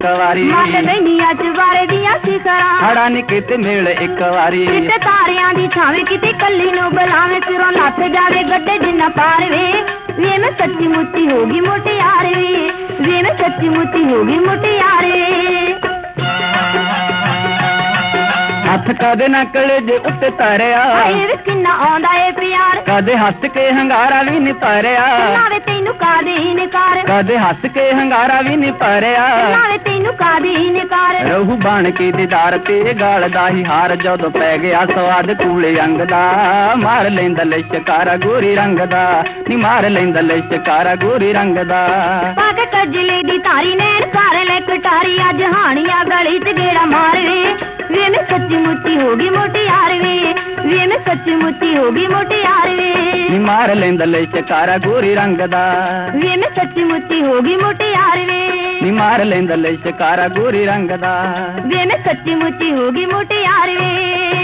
वारी मत गईया चुबारे दिया शिखरा हड़ा नी किते मेल एक वारी किते तारियां दी छावे किते कल्ली नु बुलावे सिरों नथ जावे गड्डे जिन्ना पार वे मैं सच्ची मुच्ची होगी मुटियार वे मैं सच्ची मुच्ची होगी मुटियार हथ कदे ना कलेजे उत्ते तारिया किन्ना आंदा ए प्यार कदे हस के हंगारा भी नी पारिया नावे तैनू कादे इनकार कदे हस के हंगारा भी नी पारिया नावे तैनू कादे इनकार रहू बन के दीदार ते गाल दा ही हार जदों पै गया स्वाद कूले अंग दा मार लैंदा लिशकारा गोरी रंग दा नी मार लैंदा लिशकारा गोरी रंग दा पाके कजले दी तारी नैन सारे ले कटारी अज हानिया गली च गेड़ा मार वे मैं सच्ची मुच्ची होगी मुटियार वे मैं सच्ची मुच्ची होगी मुटियार नी मार लैंदा लिशकारा गोरी रंग दा वे मैं सच्ची मुच्ची होगी मुटियार नी मार लैंदा लिशकारा गोरी रंग दा वे मैं सच्ची मुच्ची होगी मुटियार